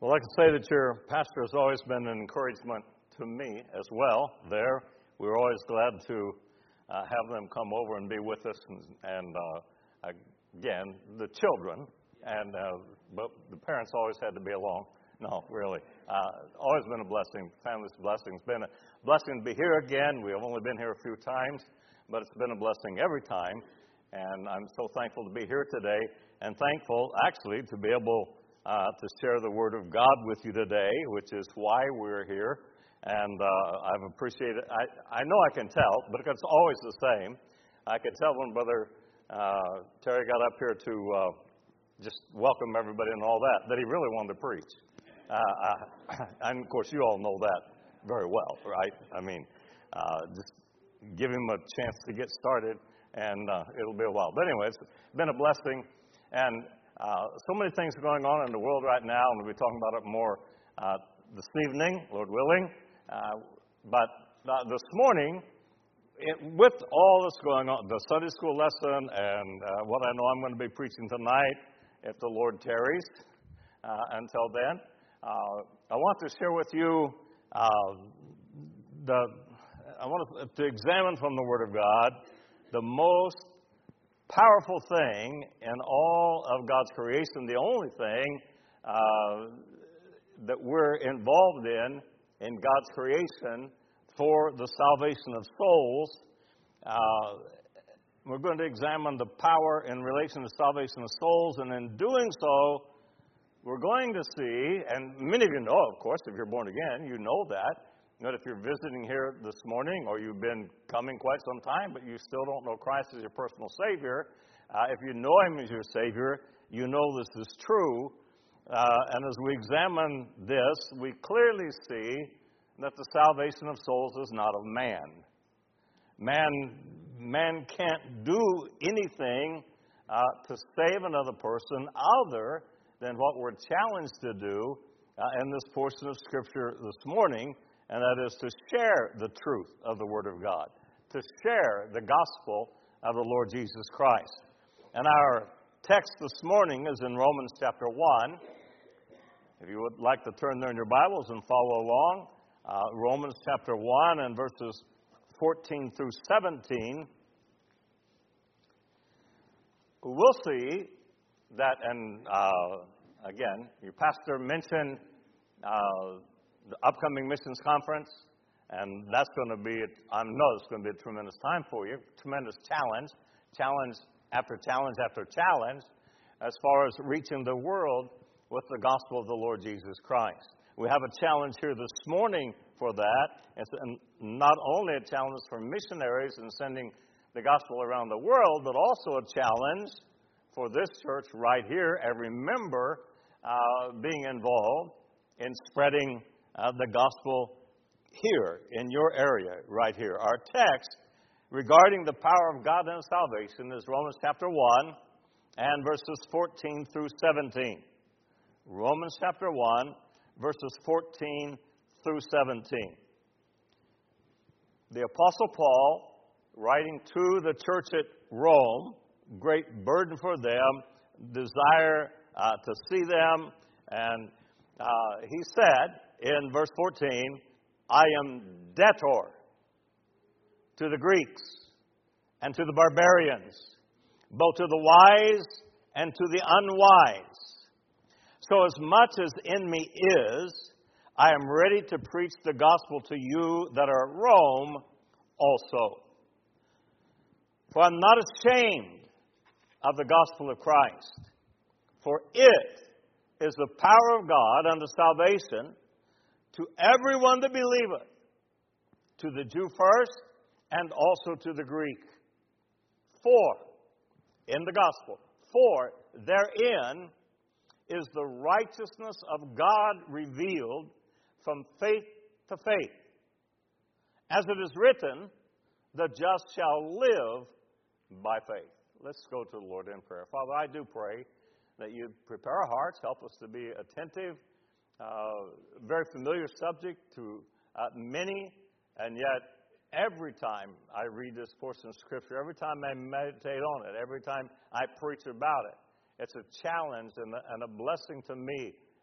Well, I can say that your pastor has always been an encouragement to me as well. We're always glad to have them come over and be with us, and again, the children, but the parents always had to be along. No, really. Always been a blessing. Family's blessing. It's been a blessing to be here again. We have only been here a few times, but it's been a blessing every time. And I'm so thankful to be here today, and thankful, actually, to be able to share the Word of God with you today, which is why we're here. And I've appreciated it. I know I can tell, but it's always the same. I could tell when Brother Terry got up here to just welcome everybody and all that he really wanted to preach. And, of course, you all know that very well, right? I mean, just give him a chance to get started, and it'll be a while. But anyway, it's been a blessing, and so many things are going on in the world right now, and we'll be talking about it more this evening, Lord willing. But this morning, with all this going on, the Sunday school lesson and what I know I'm going to be preaching tonight, if the Lord tarries, until then, I want to share with you I want to examine from the Word of God the most powerful thing in all of God's creation, the only thing that we're involved in God's creation for the salvation of souls. We're going to examine the power in relation to salvation of souls, and in doing so, we're going to see, and many of you know, of course, if you're born again, you know that if you're visiting here this morning or you've been coming quite some time, but you still don't know Christ as your personal Savior, if you know Him as your Savior, you know this is true. And as we examine this, we clearly see that the salvation of souls is not of man. Man can't do anything to save another person other than what we're challenged to do in this portion of Scripture this morning, and that is to share the truth of the Word of God, to share the gospel of the Lord Jesus Christ. And our text this morning is in Romans chapter 1. If you would like to turn there in your Bibles and follow along, Romans chapter 1 and verses 14 through 17, we'll see that, and again, your pastor mentioned the upcoming missions conference, and that's going to be, I know it's going to be a tremendous time for you, tremendous challenge after challenge after challenge, as far as reaching the world with the gospel of the Lord Jesus Christ. We have a challenge here this morning for that. It's not only a challenge for missionaries in sending the gospel around the world, but also a challenge for this church right here, every member being involved in spreading the gospel here in your area, right here. Our text regarding the power of God and salvation is Romans chapter 1 and verses 14 through 17. Romans chapter 1, verses 14 through 17. The Apostle Paul, writing to the church at Rome, great burden for them, desire to see them, and he said in verse 14, I am debtor to the Greeks and to the barbarians, both to the wise and to the unwise. So as much as in me is, I am ready to preach the gospel to you that are at Rome also. For I'm not ashamed of the gospel of Christ, for it is the power of God unto salvation to everyone that believeth, to the Jew first, and also to the Greek. For, in the gospel, for therein is the righteousness of God revealed from faith to faith. As it is written, the just shall live by faith. Let's go to the Lord in prayer. Father, I do pray that you prepare our hearts, help us to be attentive. Very familiar subject to many, and yet every time I read this portion of Scripture, every time I meditate on it, every time I preach about it, it's a challenge and a blessing to me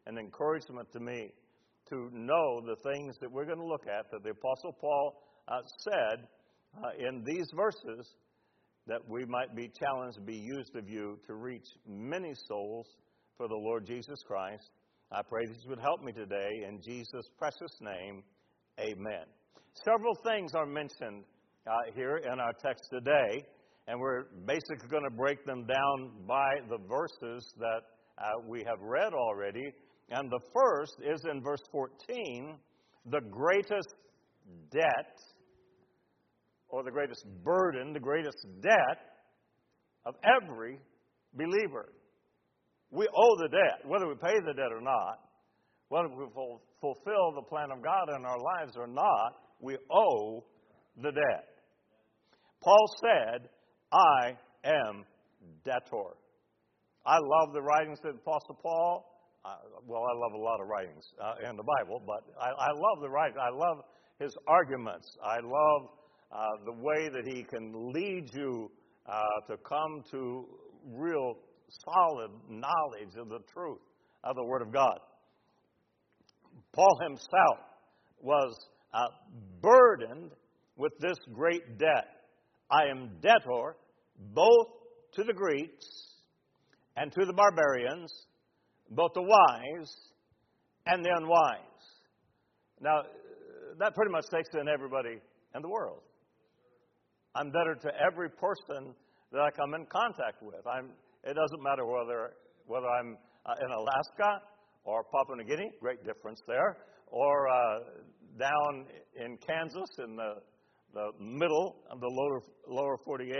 and encouragement to me to know the things that we're going to look at that the Apostle Paul said in these verses, that we might be challenged to be used of you to reach many souls for the Lord Jesus Christ. I pray that you would help me today. In Jesus' precious name, amen. Several things are mentioned here in our text today, and we're basically going to break them down by the verses that we have read already. And the first is in verse 14, the greatest debt, or the greatest burden, the greatest debt of every believer. We owe the debt, whether we pay the debt or not, whether we fulfill the plan of God in our lives or not, we owe the debt. Paul said, I am debtor. I love the writings of the Apostle Paul. I love a lot of writings in the Bible, but I love the writings. I love his arguments. I love the way that he can lead you to come to real solid knowledge of the truth of the Word of God. Paul himself was burdened with this great debt. I am debtor both to the Greeks and to the barbarians, both the wise and the unwise. Now, that pretty much takes in everybody in the world. I'm debtor to every person that I come in contact with. It doesn't matter whether I'm in Alaska or Papua New Guinea, great difference there, or down in Kansas in the middle of the lower 48.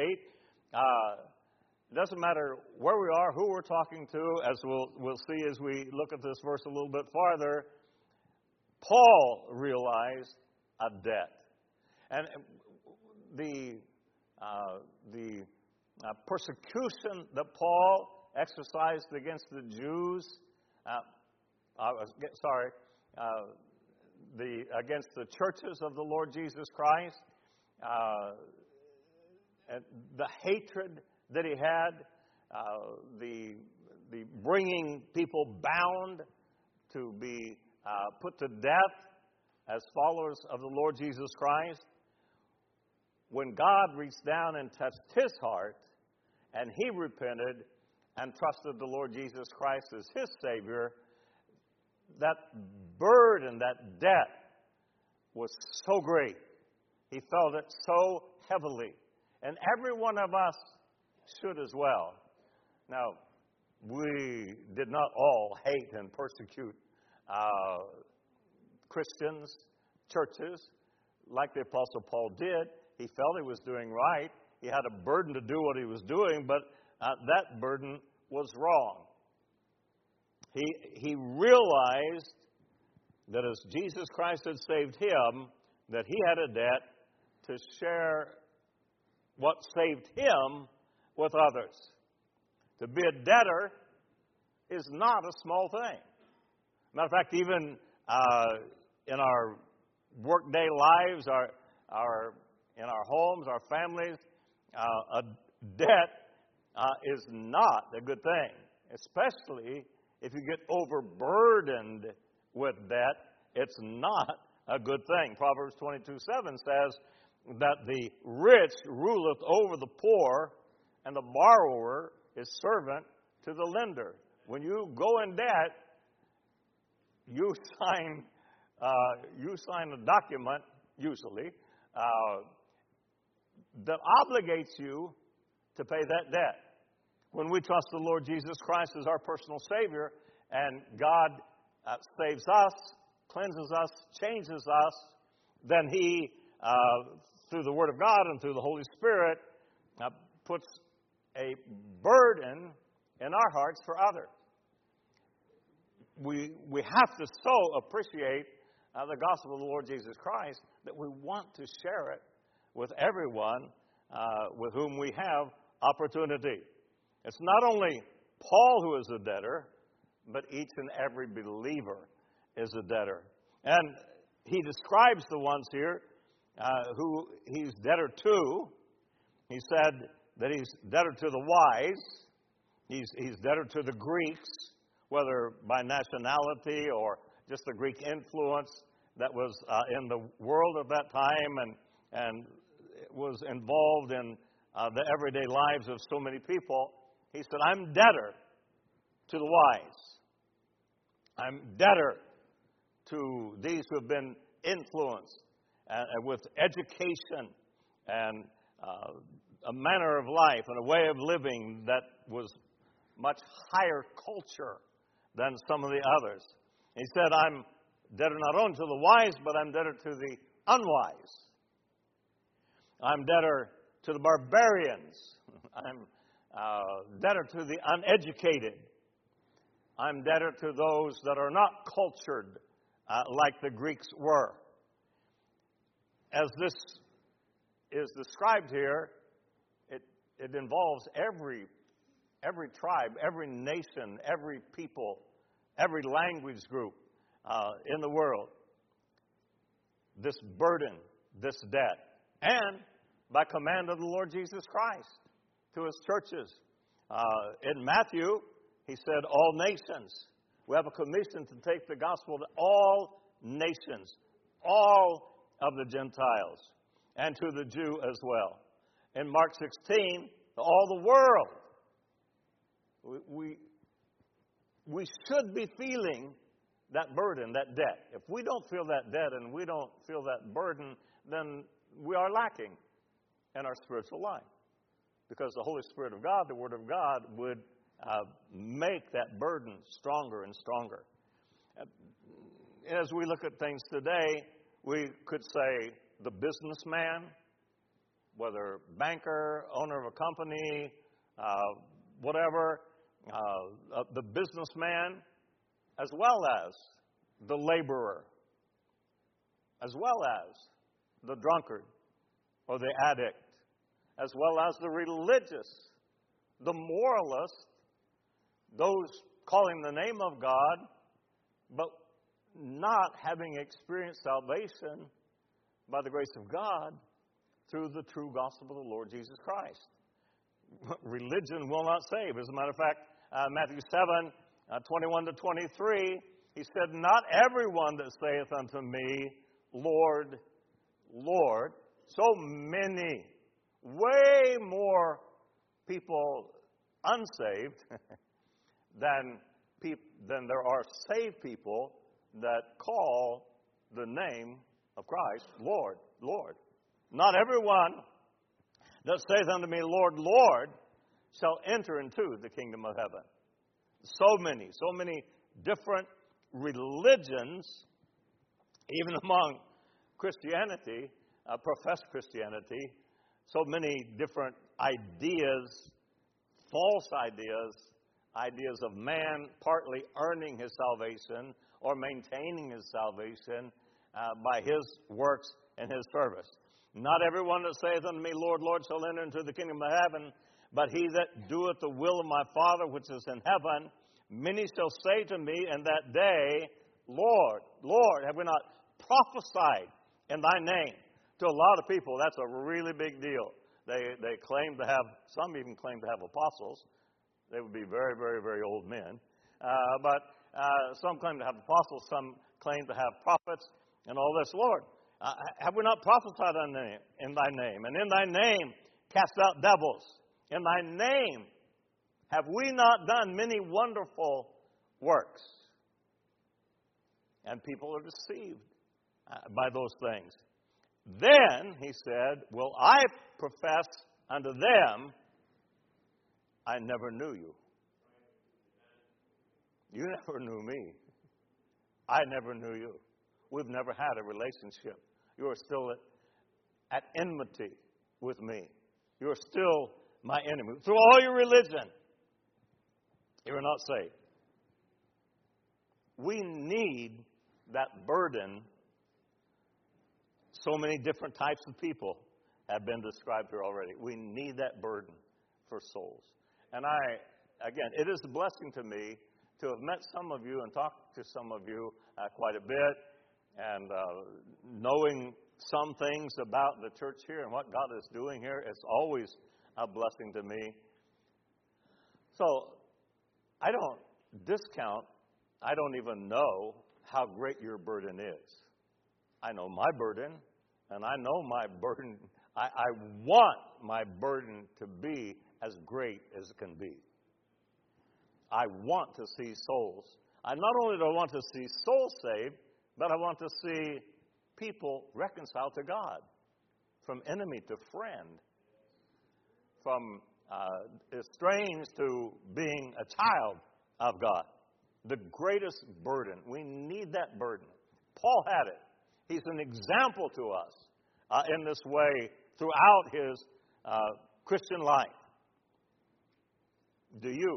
It doesn't matter where we are, who we're talking to, as we'll see as we look at this verse a little bit farther. Paul realized a debt. And the persecution that Paul exercised against the Jews, against the churches of the Lord Jesus Christ, and the hatred that he had, the bringing people bound to be put to death as followers of the Lord Jesus Christ. When God reached down and touched his heart, and he repented and trusted the Lord Jesus Christ as his Savior, that burden, that debt, was so great. He felt it so heavily. And every one of us should as well. Now, we did not all hate and persecute Christians, churches, like the Apostle Paul did. He felt he was doing right. He had a burden to do what he was doing, but that burden was wrong. He realized that as Jesus Christ had saved him, that he had a debt to share what saved him with others. To be a debtor is not a small thing. Matter of fact, even in our workday lives, in our homes, our families, a debt is not a good thing, especially if you get overburdened with debt. It's not a good thing. Proverbs 22:7 says that the rich ruleth over the poor, and the borrower is servant to the lender. When you go in debt, you sign a document, usually, that obligates you to pay that debt. When we trust the Lord Jesus Christ as our personal Savior, and God saves us, cleanses us, changes us, then He, through the Word of God and through the Holy Spirit, puts a burden in our hearts for others. We have to so appreciate the gospel of the Lord Jesus Christ that we want to share it with everyone with whom we have opportunity. It's not only Paul who is a debtor, but each and every believer is a debtor. And he describes the ones here who he's debtor to. He said that he's debtor to the wise. He's debtor to the Greeks. whether by nationality or just the Greek influence that was in the world at that time and was involved in the everyday lives of so many people. He said, I'm debtor to the wise. I'm debtor to these who have been influenced with education and a manner of life and a way of living that was much higher culture than some of the others. He said, I'm debtor not only to the wise, but I'm debtor to the unwise. I'm debtor to the barbarians. I'm debtor to the uneducated. I'm debtor to those that are not cultured like the Greeks were. As this is described here, it involves every tribe, every nation, every people, every language group in the world. This burden, this debt, and by command of the Lord Jesus Christ to his churches. In Matthew, he said, all nations. We have a commission to take the gospel to all nations, all of the Gentiles, and to the Jew as well. In Mark 16, to all the world. We should be feeling that burden, that debt. If we don't feel that debt and we don't feel that burden, then we are lacking in our spiritual life. Because the Holy Spirit of God, the Word of God, would make that burden stronger and stronger. As we look at things today, we could say the businessman, whether banker, owner of a company, whatever, the businessman, as well as the laborer, as well as the drunkard or the addict, as well as the religious, the moralist, those calling the name of God, but not having experienced salvation by the grace of God through the true gospel of the Lord Jesus Christ. Religion will not save. As a matter of fact, Matthew 7, 21 to 23, he said, not everyone that saith unto me, Lord, Lord. So many, way more people unsaved than there are saved people that call the name of Christ, Lord, Lord. Not everyone that saith unto me, Lord, Lord, shall enter into the kingdom of heaven. So many different religions, even among Christianity, professed Christianity, so many different ideas, false ideas of man partly earning his salvation or maintaining his salvation by his works and his service. Not everyone that saith unto me, Lord, Lord, shall enter into the kingdom of heaven, but he that doeth the will of my Father which is in heaven. Many shall say to me in that day, Lord, Lord, have we not prophesied in thy name? To a lot of people, that's a really big deal. They claim to have, some even claim to have apostles. They would be very, very, very old men. But some claim to have apostles, some claim to have prophets, and all this. Lord, have we not prophesied in thy name? And in thy name cast out devils. In thy name have we not done many wonderful works? And people are deceived by those things. Then, he said, will I profess unto them, I never knew you. You never knew me. I never knew you. We've never had a relationship. You are still at enmity with me. You are still my enemy. Through all your religion, you are not saved. We need that burden. So many different types of people have been described here already. We need that burden for souls. And again, it is a blessing to me to have met some of you and talked to some of you quite a bit, and knowing some things about the church here and what God is doing here. It's always a blessing to me. So I don't discount, I don't even know how great your burden is. I know my burden, and I know my burden. I want my burden to be as great as it can be. I want to see souls. I not only do I want to see souls saved, but I want to see people reconciled to God, from enemy to friend, from estranged to being a child of God. The greatest burden. We need that burden. Paul had it. He's an example to us in this way throughout his Christian life. Do you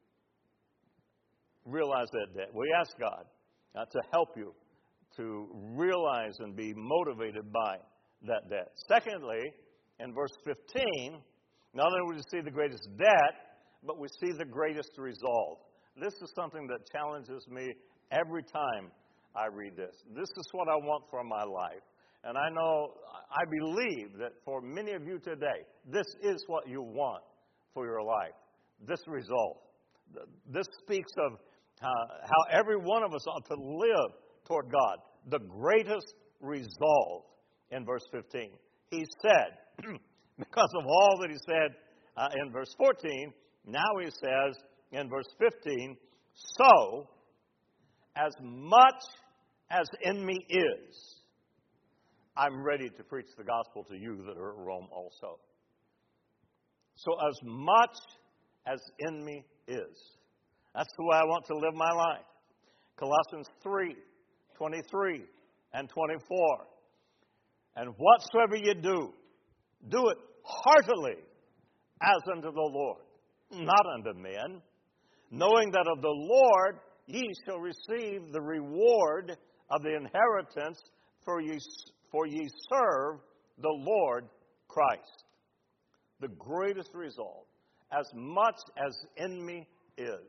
realize that debt? We ask God to help you to realize and be motivated by that debt. Secondly, in verse 15, not only do we see the greatest debt, but we see the greatest resolve. This is something that challenges me every time I read this. This is what I want for my life. And I know, I believe that for many of you today, this is what you want for your life. This resolve. This speaks of how every one of us ought to live toward God. The greatest resolve in verse 15. He said, because of all that he said in verse 14, now he says in verse 15, so as much as in me is, I'm ready to preach the gospel to you that are at Rome also. So as much as in me is. That's the way I want to live my life. Colossians 3:23 and 24. And whatsoever you do, do it heartily as unto the Lord, not unto men, knowing that of the Lord ye shall receive the reward of the inheritance, for ye serve the Lord Christ. The greatest resolve, as much as in me is.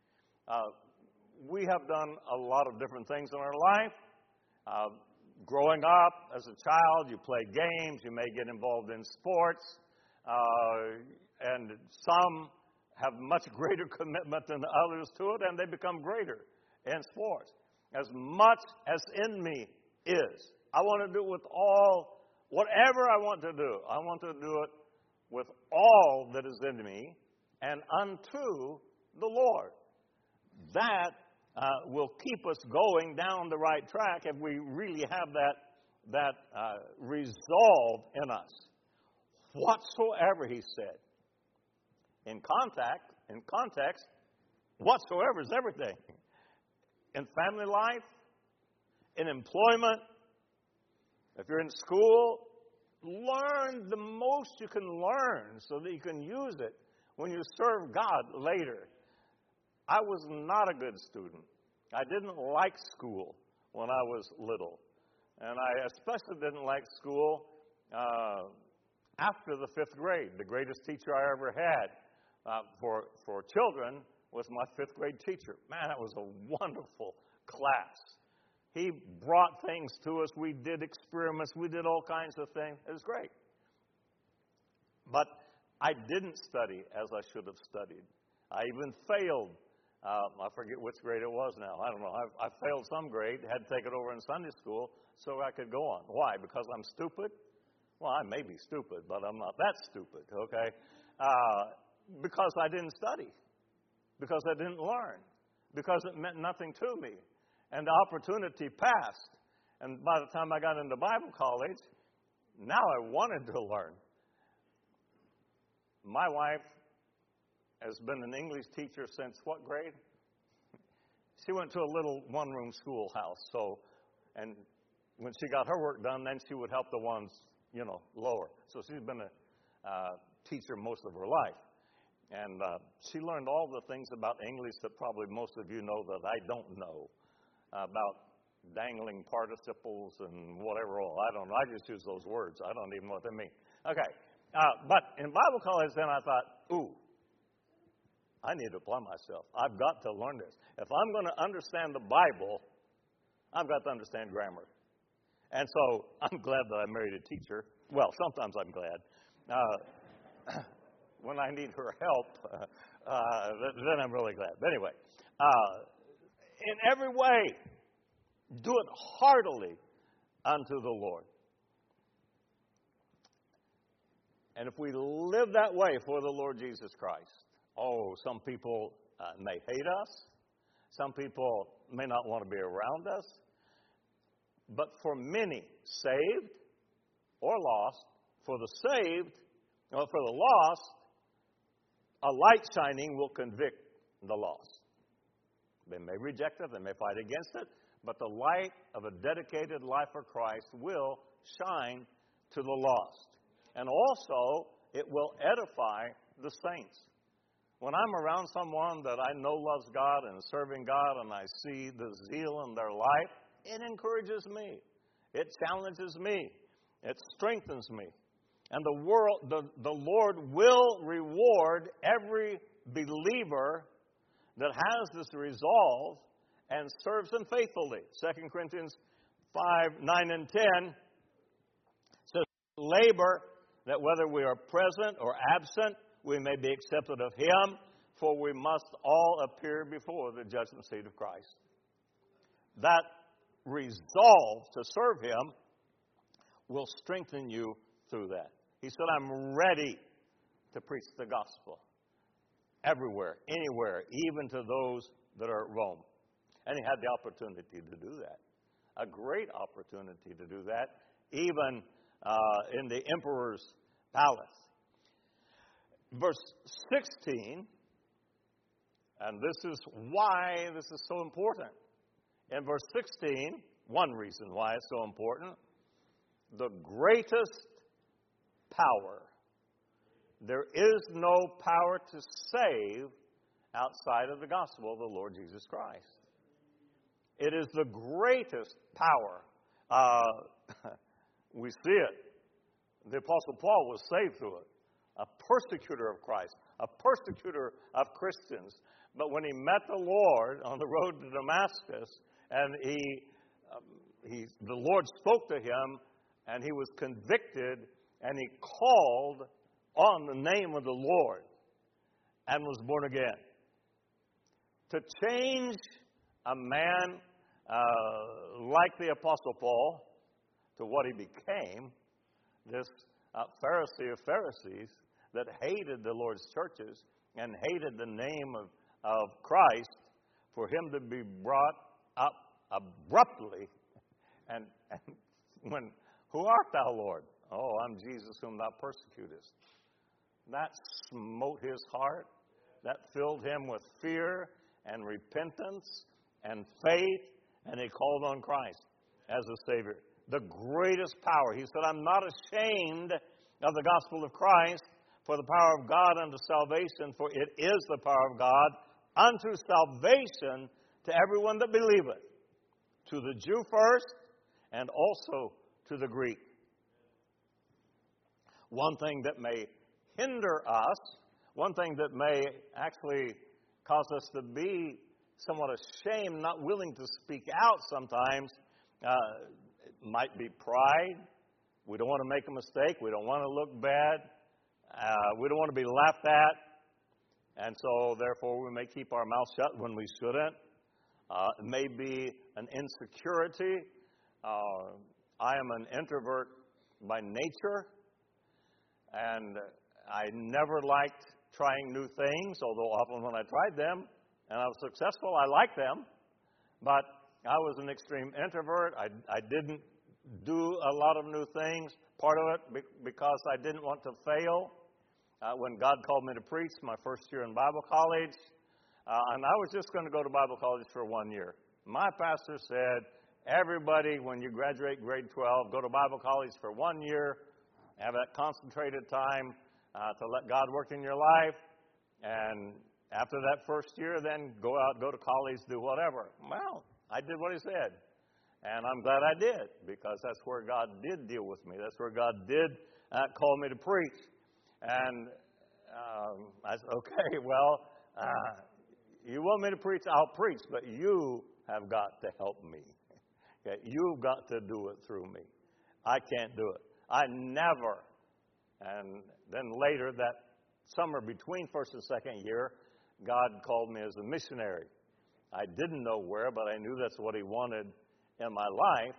We have done a lot of different things in our life. Growing up as a child, you play games, you may get involved in sports, and some have much greater commitment than others to it, and they become greater in sports. As much as in me is. I want to do it with all, whatever I want to do, I want to do it with all that is in me and unto the Lord. That will keep us going down the right track if we really have that resolve in us. Whatsoever, he said. In context, whatsoever is everything. In family life, in employment, if you're in school, learn the most you can learn so that you can use it when you serve God later. I was not a good student. I didn't like school when I was little. And I especially didn't like school after the 5th grade. The greatest teacher I ever had for children was my 5th grade teacher. Man, that was a wonderful class. He brought things to us. We did experiments. We did all kinds of things. It was great. But I didn't study as I should have studied. I even failed. I forget which grade it was now. I don't know. I failed some grade, had to take it over in Sunday school so I could go on. Why? Because I'm stupid? Well, I may be stupid, but I'm not that stupid, okay? Because I didn't study. Because I didn't learn. Because it meant nothing to me. And the opportunity passed. And by the time I got into Bible college, now I wanted to learn. My wife has been an English teacher since what grade? She went to a little one-room schoolhouse. And when she got her work done, then she would help the ones, lower. So she's been a teacher most of her life. And she learned all the things about English that probably most of you know that I don't know. About dangling participles and whatever all. I don't know. I just use those words. I don't even know what they mean. Okay. But in Bible college, then I thought, I need to apply myself. I've got to learn this. If I'm going to understand the Bible, I've got to understand grammar. And so I'm glad that I married a teacher. Well, sometimes I'm glad. When I need her help, then I'm really glad. But anyway, in every way, do it heartily unto the Lord. And if we live that way for the Lord Jesus Christ, some people may hate us. Some people may not want to be around us. But for many, saved or lost, for the saved or for the lost, a light shining will convict the lost. They may reject it, they may fight against it, but the light of a dedicated life for Christ will shine to the lost. And also, it will edify the saints. When I'm around someone that I know loves God and is serving God, and I see the zeal in their life, it encourages me. It challenges me. It strengthens me. And the Lord will reward every believer that has this resolve and serves Him faithfully. 2 Corinthians 5, 9, and 10 says, labor that whether we are present or absent, we may be accepted of Him, for we must all appear before the judgment seat of Christ. That resolve to serve Him will strengthen you through that. He said, I'm ready to preach the gospel everywhere, anywhere, even to those that are at Rome. And He had the opportunity to do that, a great opportunity to do that, even in the emperor's palace. Verse 16, and this is why this is so important. In verse 16, one reason why it's so important, the greatest power. There is no power to save outside of the gospel of the Lord Jesus Christ. It is the greatest power. We see it. The Apostle Paul was saved through it. A persecutor of Christ, a persecutor of Christians. But when he met the Lord on the road to Damascus, and the Lord spoke to him, and he was convicted, and he called on the name of the Lord, and was born again. To change a man like the Apostle Paul to what he became, this Pharisee of Pharisees that hated the Lord's churches and hated the name of Christ, for him to be brought up abruptly and when, who art thou, Lord? Oh, I'm Jesus whom thou persecutest. That smote his heart. That filled him with fear and repentance and faith, and he called on Christ as a Savior. The greatest power. He said, I'm not ashamed of the gospel of Christ, for the power of God unto salvation, for it is the power of God unto salvation to everyone that believeth, to the Jew first, and also to the Greek. One thing that may hinder us, one thing that may actually cause us to be somewhat ashamed, not willing to speak out sometimes, it might be pride. We don't want to make a mistake. We don't want to look bad. We don't want to be laughed at. And so, therefore, we may keep our mouth shut when we shouldn't. It may be an insecurity. I am an introvert by nature, and I never liked trying new things, although often when I tried them and I was successful, I liked them. But I was an extreme introvert. I didn't do a lot of new things, part of it because I didn't want to fail. When God called me to preach my first year in Bible college, and I was just going to go to Bible college for 1 year. My pastor said, everybody, when you graduate grade 12, go to Bible college for 1 year, have that concentrated time to let God work in your life, and after that first year, then go out, go to college, do whatever. Well, I did what he said, and I'm glad I did, because that's where God did deal with me. That's where God did call me to preach. And I said, okay, well, you want me to preach, I'll preach, but you have got to help me. Okay? You've got to do it through me. I can't do it. I never. And then later, that summer between first and second year, God called me as a missionary. I didn't know where, but I knew that's what He wanted in my life.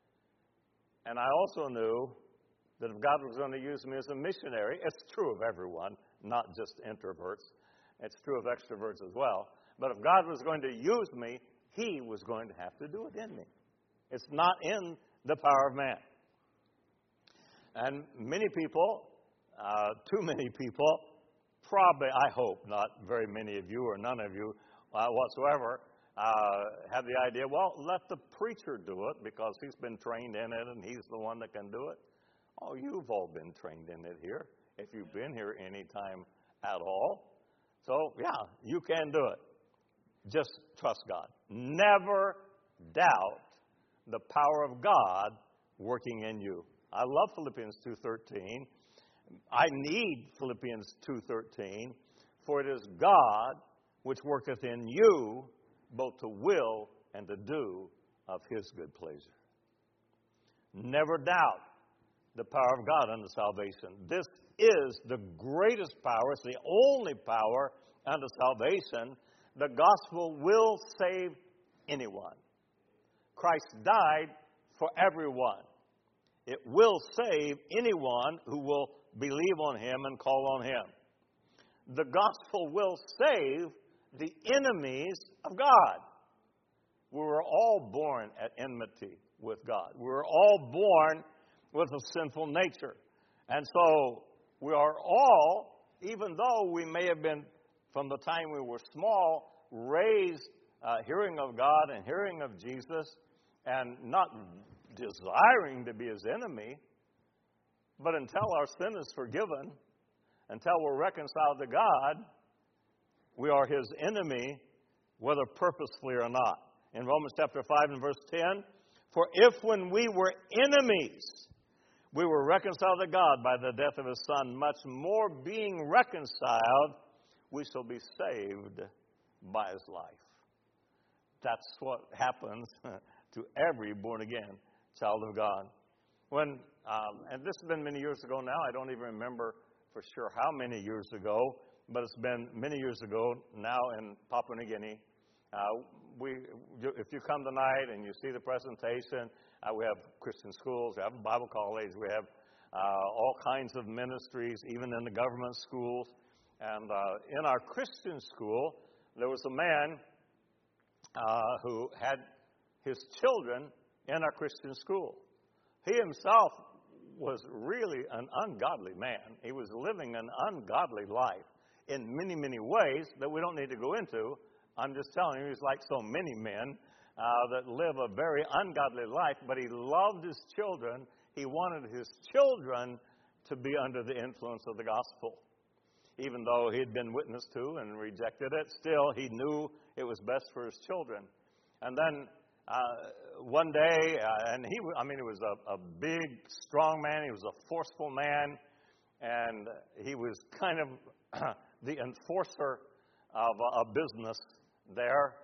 And I also knew that if God was going to use me as a missionary, it's true of everyone, not just introverts. It's true of extroverts as well. But if God was going to use me, He was going to have to do it in me. It's not in the power of man. And many people, too many people, probably, I hope not very many of you or none of you whatsoever, have the idea, well, let the preacher do it because he's been trained in it and he's the one that can do it. Oh, you've all been trained in it here, if you've been here any time at all. So, yeah, you can do it. Just trust God. Never doubt the power of God working in you. I love Philippians 2:13. I need Philippians 2:13, for it is God which worketh in you both to will and to do of His good pleasure. Never doubt the power of God unto salvation. This is the greatest power. It's the only power unto salvation. The gospel will save anyone. Christ died for everyone. It will save anyone who will believe on Him and call on Him. The gospel will save the enemies of God. We were all born at enmity with God. We were all born with a sinful nature. And so we are all, even though we may have been, from the time we were small, raised hearing of God and hearing of Jesus and not desiring to be His enemy, but until our sin is forgiven, until we're reconciled to God, we are His enemy, whether purposefully or not. In Romans chapter 5 and verse 10, for if when we were enemies, we were reconciled to God by the death of His Son, much more being reconciled, we shall be saved by His life. That's what happens to every born-again child of God. When, and this has been many years ago now, I don't even remember for sure how many years ago, but it's been many years ago now in Papua New Guinea. If you come tonight and you see the presentation, we have Christian schools, we have Bible college, we have all kinds of ministries, even in the government schools. And in our Christian school, there was a man who had his children in our Christian school. He himself was really an ungodly man. He was living an ungodly life in many, many ways that we don't need to go into. I'm just telling you, he's like so many men that live a very ungodly life, but he loved his children. He wanted his children to be under the influence of the gospel. Even though he had been witnessed to and rejected it, still he knew it was best for his children. And then one day, and he was a big, strong man. He was a forceful man, and he was kind of the enforcer of a business there,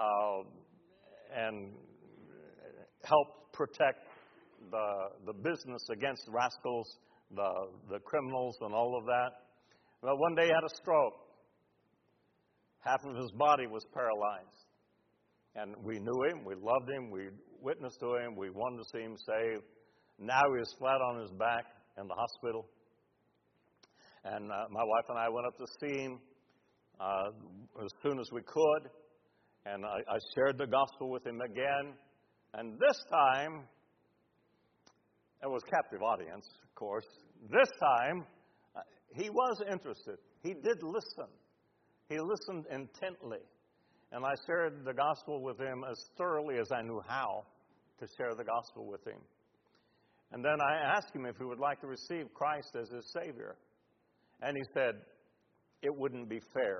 and helped protect the business against rascals, the criminals, and all of that. Well, one day he had a stroke. Half of his body was paralyzed. And we knew him, we loved him, we witnessed to him, we wanted to see him saved. Now he is flat on his back in the hospital. And my wife and I went up to see him as soon as we could. And I shared the gospel with him again. And this time, it was captive audience, of course. This time, he was interested. He did listen. He listened intently. And I shared the gospel with him as thoroughly as I knew how to share the gospel with him. And then I asked him if he would like to receive Christ as his Savior. And he said, it wouldn't be fair.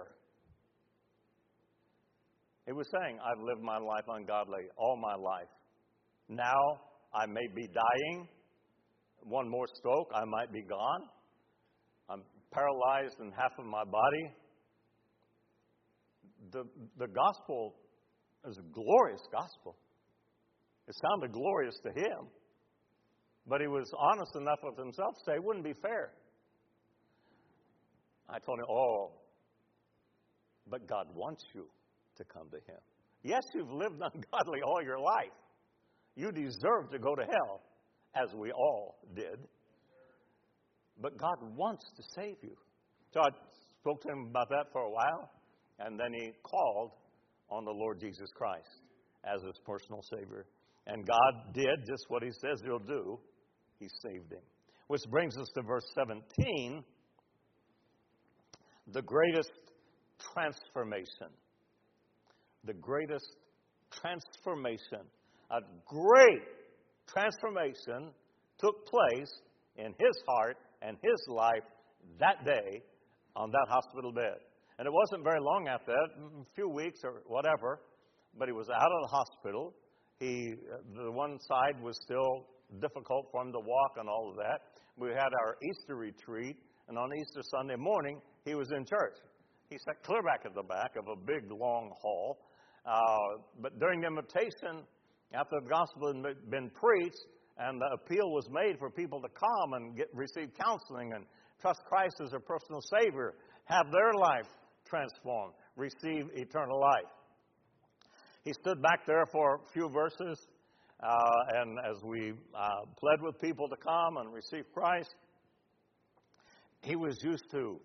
He was saying, I've lived my life ungodly all my life. Now I may be dying. One more stroke, I might be gone. I'm paralyzed in half of my body. The gospel is a glorious gospel. It sounded glorious to him. But he was honest enough with himself to say it wouldn't be fair. I told him, but God wants you to come to Him. Yes, you've lived ungodly all your life. You deserve to go to hell, as we all did. But God wants to save you. So I spoke to him about that for a while, and then he called on the Lord Jesus Christ as his personal Savior. And God did just what he says he'll do. He saved him. Which brings us to verse 17, the greatest transformation. The greatest transformation. A great transformation took place in his heart and his life that day on that hospital bed. And it wasn't very long after that, a few weeks or whatever, but he was out of the hospital. The one side was still difficult for him to walk and all of that. We had our Easter retreat, and on Easter Sunday morning, he was in church. He sat clear back at the back of a big, long hall. But during the invitation, after the gospel had been preached, and the appeal was made for people to come and receive counseling and trust Christ as their personal Savior, have their life transformed, receive eternal life. He stood back there for a few verses, and as we pled with people to come and receive Christ, he was used to,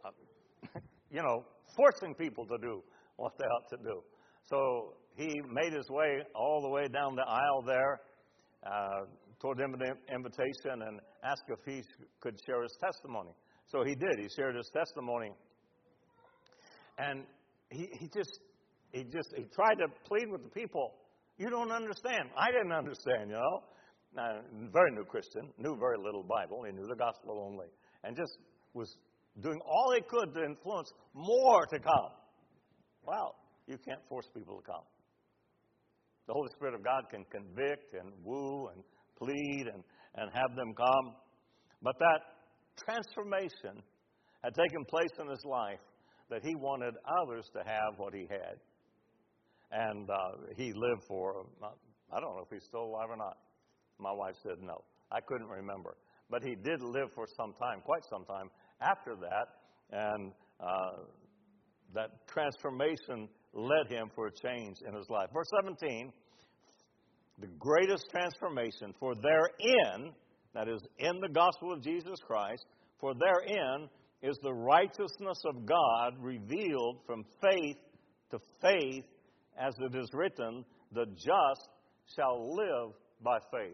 forcing people to do what they ought to do. So he made his way all the way down the aisle there toward the invitation and asked if he could share his testimony. So he did. He shared his testimony. And he tried to plead with the people. You don't understand. I didn't understand, Very new Christian, knew very little Bible. He knew the gospel only. And just was doing all he could to influence more to come. Well, you can't force people to come. The Holy Spirit of God can convict and woo and plead and have them come. But that transformation had taken place in his life that he wanted others to have what he had. And he lived for, I don't know if he's still alive or not. My wife said no. I couldn't remember. But he did live for some time, quite some time after that. And that transformation led him for a change in his life. Verse 17, the greatest transformation, for therein, that is in the gospel of Jesus Christ, for therein is the righteousness of God revealed from faith to faith, as it is written, the just shall live by faith.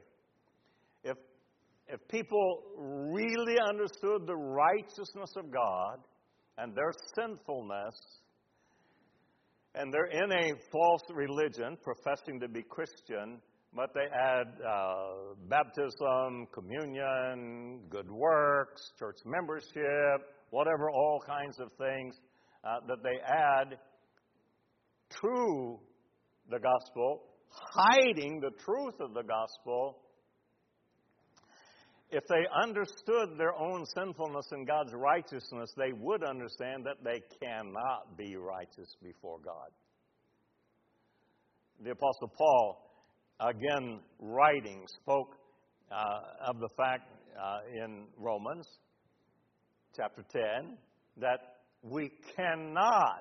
If people really understood the righteousness of God and their sinfulness, and they're in a false religion, professing to be Christian, but they add baptism, communion, good works, church membership, whatever, all kinds of things that they add to the gospel, hiding the truth of the gospel. If they understood their own sinfulness and God's righteousness, they would understand that they cannot be righteous before God. The Apostle Paul, again writing, spoke of the fact in Romans chapter 10 that we cannot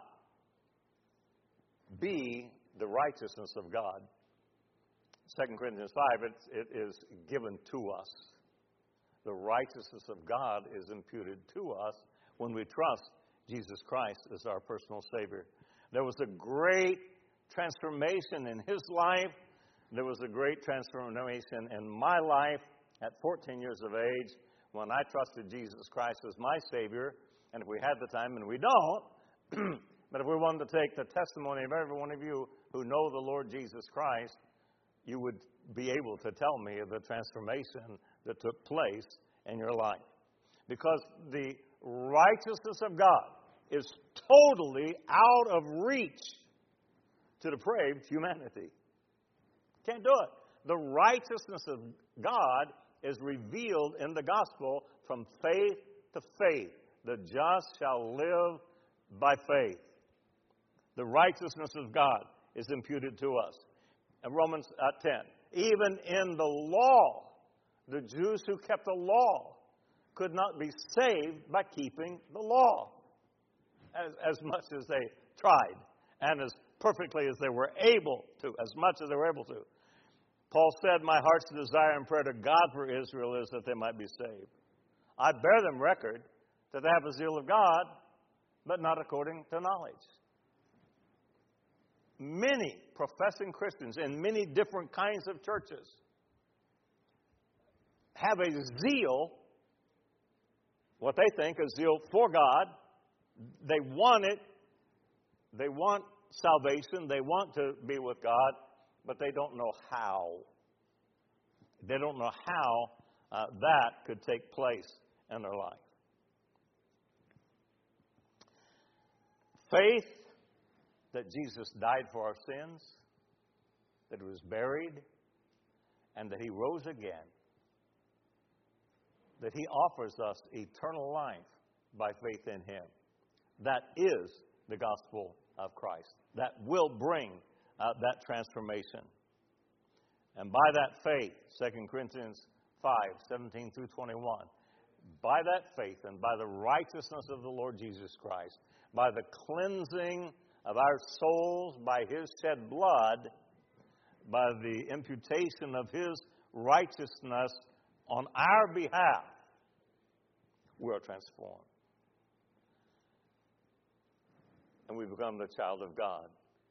be the righteousness of God. 2 Corinthians 5, it is given to us. The righteousness of God is imputed to us when we trust Jesus Christ as our personal Savior. There was a great transformation in his life. There was a great transformation in my life at 14 years of age when I trusted Jesus Christ as my Savior. And if we had the time, and we don't, but if we wanted to take the testimony of every one of you who know the Lord Jesus Christ, you would be able to tell me of the transformation that took place in your life. Because the righteousness of God is totally out of reach to depraved humanity. Can't do it. The righteousness of God is revealed in the gospel from faith to faith. The just shall live by faith. The righteousness of God is imputed to us. In Romans 10, even in the law, the Jews who kept the law could not be saved by keeping the law as much as they tried and as perfectly as they were able to, as much as they were able to. Paul said, my heart's desire and prayer to God for Israel is that they might be saved. I bear them record that they have the zeal of God, but not according to knowledge. Many professing Christians in many different kinds of churches have a zeal, what they think is zeal for God. They want it. They want salvation. They want to be with God, but they don't know how. They don't know how that could take place in their life. Faith that Jesus died for our sins, that he was buried, and that he rose again, that he offers us eternal life by faith in him. That is the gospel of Christ. That will bring that transformation. And by that faith, 2 Corinthians 5:17 through 21, by that faith and by the righteousness of the Lord Jesus Christ, by the cleansing of our souls by his shed blood, by the imputation of his righteousness on our behalf, we are transformed. And we become the child of God.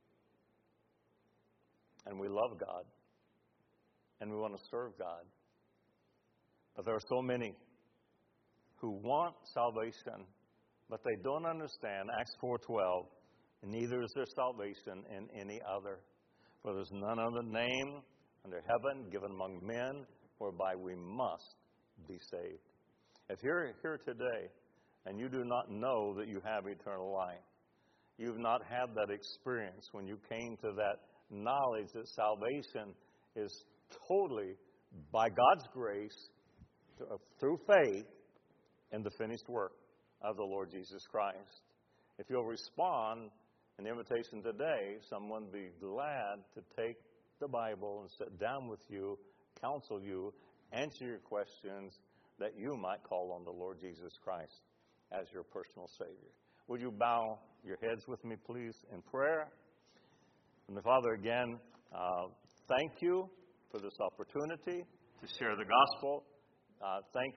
And we love God. And we want to serve God. But there are so many who want salvation, but they don't understand Acts 4:12. Neither is there salvation in any other. For there's none other name under heaven given among men whereby we must be saved. If you're here today and you do not know that you have eternal life, you've not had that experience when you came to that knowledge that salvation is totally by God's grace through faith in the finished work of the Lord Jesus Christ. If you'll respond in the invitation today, someone would be glad to take the Bible and sit down with you, counsel you, answer your questions, that you might call on the Lord Jesus Christ as your personal Savior. Would you bow your heads with me, please, in prayer? And Father, again, thank you for this opportunity to share the gospel. Thank